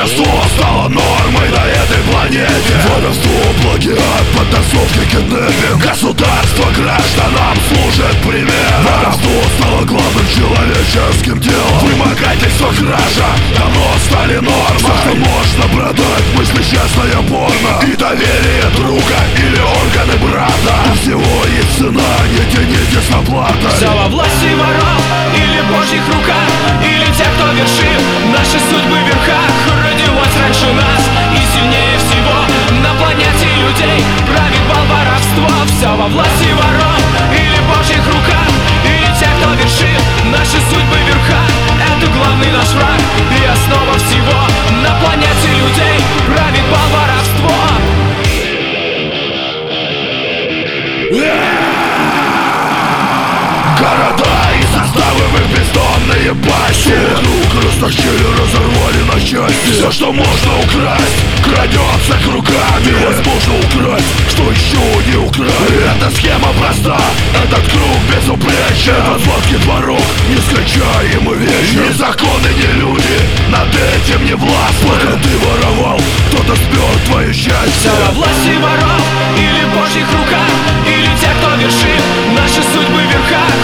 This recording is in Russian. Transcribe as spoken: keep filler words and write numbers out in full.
Воровство стало нормой на этой планете. Воровство, плагиат, подтасовки, киднепинг. Государство гражданам служит пример. Воровство стало главным человеческим делом. Вымогательство, кража давно стали нормой. Все, что можно продать, мысли честное порно. И доверие друга или органы брата. У всего есть цена, не тянитесь на плата. Все во власти воров или божьих руках, или тех, кто вершит наши судьбы в верхах. Родилось раньше нас и сильнее всего на планете людей правит бал воровства. Все во власти воров или божьих руках, или тех, кто вершит наши судьбы в верхах. Это главный наш враг и основа всего на планете людей правит бал воровства. Города и заставы в их бездонные пасти. Вокруг растащили, разорвали на части. Все, что можно украсть, крадется кругами. Невозможно украсть, что еще не украли. Эта схема проста, этот круг безупречен. Этот сладкий творог, нескончаемый вечер. Ни законы, ни люди над этим не властны. Пока ты воровал, кто-то спер твое счастье. Все во власти воров или божьих руках, или тех, кто вершит наши судьбы в верхах.